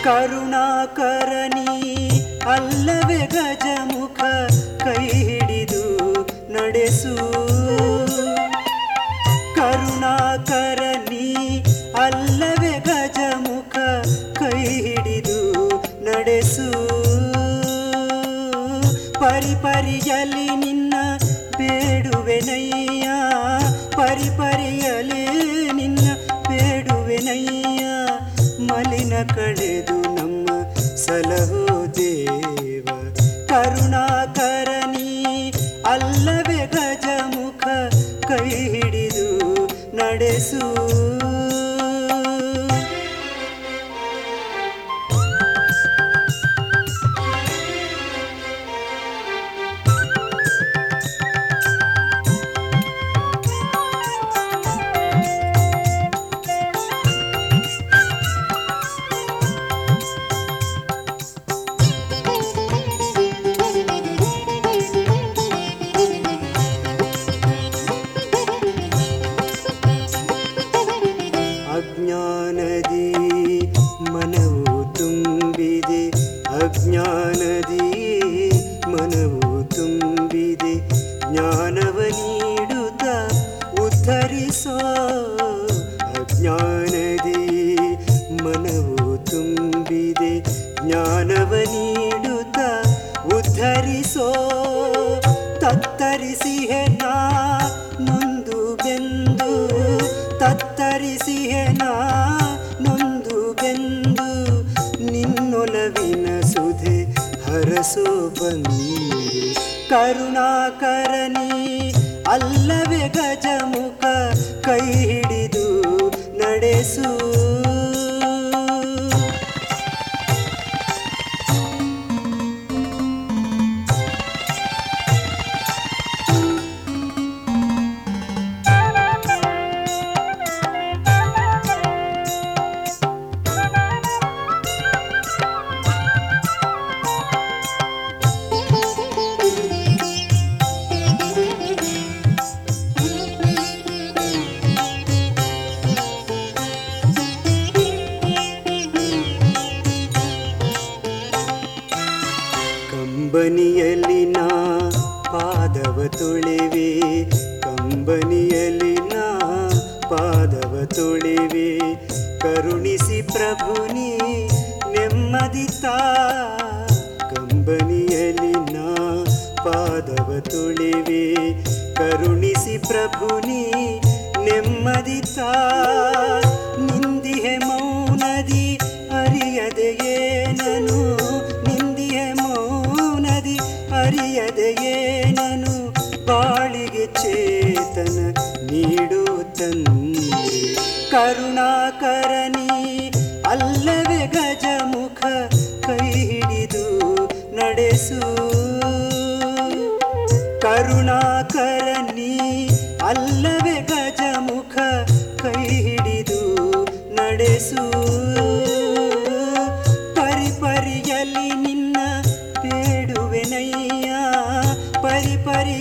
ಕರುಣಾಕರನಿ ಅಲ್ಲವೇ ಗಜಮುಖ ಕೈ ಹಿಡಿದು ನಡೆಸು. ಕರುಣಾಕರನಿ ಅಲ್ಲವೇ ಗಜಮುಖ ಕೈ ಹಿಡಿದು ನಡೆಸು. ಪರಿಪರಿಯಲಿ ನಿನ್ನ ಬೇಡುವೆನಯ್ಯ, ಪರಿಪರಿಯಲಿ ನಿನ್ನ ಬೇಡುವೆನಯ್ಯ. ಮಲಿನ ಕಳೆದು ನಮ್ಮ ಸಲಹೋ ದೇವ. ಕರುಣಾಕರನಿ ಅಲ್ಲವೇ ಗಜಮುಖ ಕೈ ಹಿಡಿದು ನಡೆಸು. ಅಜ್ಞಾನದಿ ಮನವು ತುಂಬಿದೆ, ಅಜ್ಞಾನದಿ ಮನವು ತುಂಬಿದೆ. ಜ್ಞಾನವ ನೀಡುತ್ತ ಉದ್ಧರಿಸೋ. ಅಜ್ಞಾನದಿ ಮನವು ತುಂಬಿದೆ, ಜ್ಞಾನವ ನೀಡುತ್ತ ಉದ್ಧರಿಸೋ. ತತ್ತರಿಸಿಹೆನ ನೊಂದು ಬೆಂದು, ತತ್ತರಿಸಿಹೆನ ನೊಂದು ಬೆಂದು. ನಿನ್ನೊಲವಿನ ಸುಧೆ ಹರಸೋ ಬಂದು. ಕರುಣಾಕರನಿ ಅಲ್ಲವೇ ಗಜಮುಖ ಕೈ ಹಿಡಿದು ನಡೆಸು. ಕಂಬನಿಯಲ್ಲಿನ ಪಾದವ ತೊಳೆವೆ, ಕಂಬನಿಯಲ್ಲಿನ ಪಾದವ ತೊಳೆವೆ. ಕರುಣಿಸಿ ಪ್ರಭುನಿ ನೆಮ್ಮದಿತಾ. ಕಂಬನಿಯಲ್ಲಿನ ಪಾದವ ತೊಳೆವೆ, ಕರುಣಿಸಿ ಪ್ರಭುನಿ ನೆಮ್ಮದಿತಾ. ನಿಂದಿಹೆ ಮೌನದಿ ಅರಿಯದೆಯೇನನು, ನಿಂದಿಹೆ ಮೌನದಿ ಅರಿಯದೆಯೇನನು. ಬಾಳಿಗೆ ಚೇತನ ನೀಡು ತಂದೆ. ಕರುಣಾಕರನಿ ಅಲ್ಲವೇ ಗಜಮುಖ ಕೈ ಹಿಡಿದು ನಡೆಸು. ಕರುಣಾಕರನಿ ಅಲ್ಲವೇ ಗಜಮುಖ ಕೈ ಹಿಡಿದು ನಡೆಸು. ಪರಿಪರಿಯಲಿ ನಿನ್ನ ಬೇಡುವೆನಯ್ಯ, ಪರಿಪರಿ